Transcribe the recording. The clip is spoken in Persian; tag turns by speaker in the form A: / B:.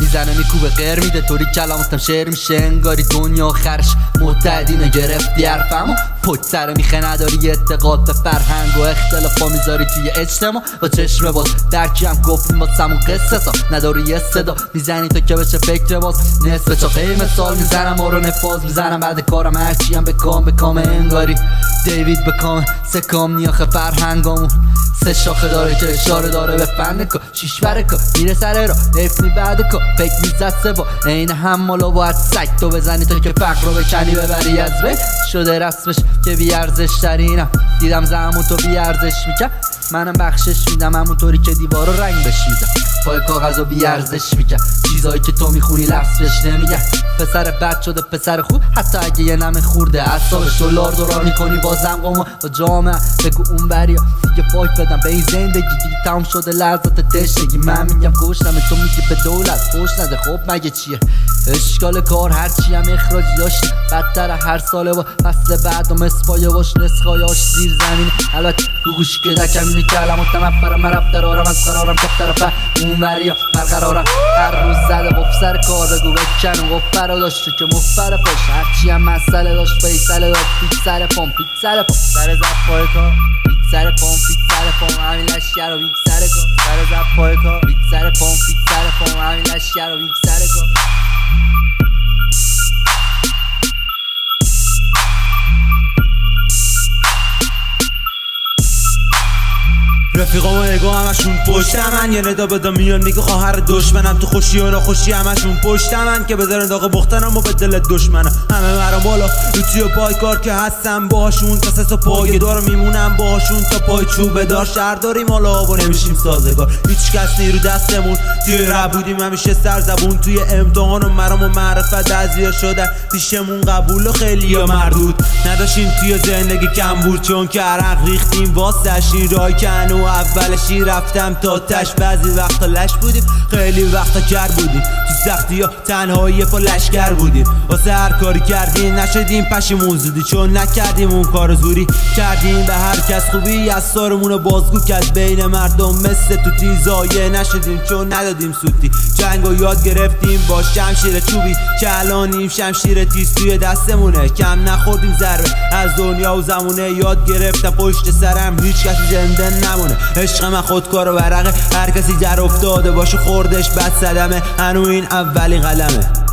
A: میزنه میکوبه غیر میده طوری کلاماتم شعر میشه انگاری دنیا آخرش متحدینه گرفتی حرفمو پشت سر میخه نداری اعتقاد به فرهنگ و اختلافا میذاری توی اجتماع با چشم باز درکی هم گفتیم با سمون قصه سا نداری یه صدا میزنی تا که بشه فکر باز نصف چاقه مثال میزنم ما رو نفاز میزنم بعد کارم هرچی هم بکام انگاری دیوید بکام سه کام نیاخه فرهنگامون سه شاخه داره که اشاره داره به فن که شیش برکا میره سر را نفنی بعد که فکر میزد سه با این هم مالا باید سگ تو بزنی تا که فقر رو بکنی ببری از بین شده رسمش که بیارزش ترینم دیدم زمون تو بیارزش میکن منم بخشش میدم همونطوری که دیوار رو رنگ بشیزم پای کاغذ رو بیارزش میکن چیزایی که تو میخونی لفظش نمیگن پسر بد شده پسر خوب حتی اگه یه نم خورده اعصابش رو لاردورار میکنی بازم قوم با جامعه بگو اون بریا دیگه پاک بدم به این زندگی دیگه تمام شده لحظات تشنگی من میگم گوشتم تو میگی به دولت خوش نده خب مگه چیه اشکال کار هرچی هم اخراجی داشتی بدتر هر ساله با فصل بعد و مسپایه باش نسخایاش زیر زمین البته رو گوشی که دکم اینه کلماتم افرم من رفترارم از قرارم که طرفه اون وریا برقرارم هر روز زده گفت سر کار بگو بکن و گفت فرا داشته که مفر پاش هرچی هم مسئله داشت فیصله داشت پیچ سر پام پیچ سر پام سر زب پای کار پیچ سر پام پیچ سر پام همین لشگر و پیچ سر کار سر زب پای کار پیچ سر پام پیچ سر پام همین لشگر و پیچ سر کار
B: رفیقام و اگو همشون پشت من یه ندا بدا میان میگه خواهر دشمنم تو خوشی و ناخوشی همشون پشت من که بذارن داغ بختنم و به دل دشمنم همه مرا بالا رو توی پای کار که هستم باهاشون تا سس و پای دار میمونم باهاشون تا پای چوبه دار شهر داریم حالا و نمیشیم سازگار هیچ کس نیرو دستمون توی رب بودیم همیشه سرزبون توی امتحان و مرام و معرفت بعضیا شدن پیشمون قبول و خیلی ها مردود نداشتیم توی زندگی کم بود چون که عرق ریختیم واسه شین رای کنو اولشی رفتم تا تش بعضی وقتا لش بودیم خیلی وقتا کر بودیم تو سختی ها تنهایی پا لشکر بودیم واسه هر کاری کردیم نشدیم پشیمون زودی چون نکردیم اون کار زوری کردیم به هر کس خوبی از سارمون رو بازگو کرد بین مردم مثل تو تیزایه نشدیم چون ندادیم سوتی جنگو یاد گرفتیم با شمشیر چوبی که الانیم شمشیر تیز توی دستمونه کم نخوردیم ضربه از دنیا و زمونه یاد گرفتم پشت سرم هیچ کسی زنده نمونه عشق من خودکار و ورقه هر کسی در افتاده باشه خوردش بد صدمه هنو این اولین قلمه